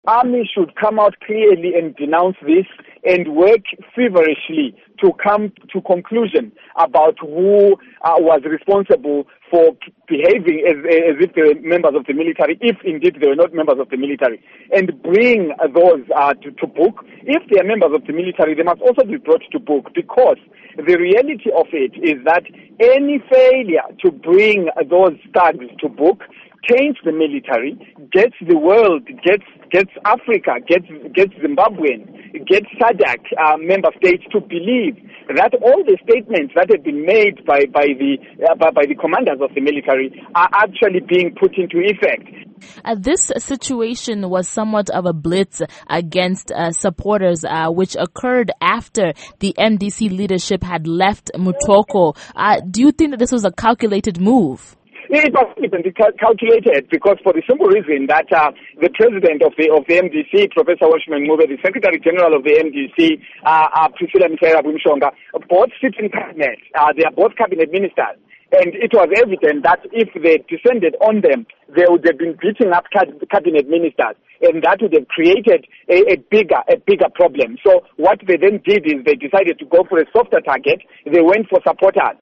Army should come out clearly and denounce this and work feverishly to come to conclusion about who was responsible for behaving as if they were members of the military, if indeed they were not members of the military, and bring those to book. If they are members of the military, they must also be brought to book, because the reality of it is that any failure to bring those thugs to book change the military, gets the world, gets Africa, gets Zimbabwean, gets SADC member states to believe that all the statements that have been made by the commanders of the military are actually being put into effect. This situation was somewhat of a blitz against supporters, which occurred after the MDC leadership had left Mutoko. Do you think that this was a calculated move? It was even calculated, because for the simple reason that the president of the MDC, Professor Washman Mube, the Secretary General of the MDC, Priscilla Mshonga, both sit in cabinet. They are both cabinet ministers. And it was evident that if they descended on them, they would have been beating up cabinet ministers, and that would have created a bigger problem. So what they then did is they decided to go for a softer target. They went for supporters.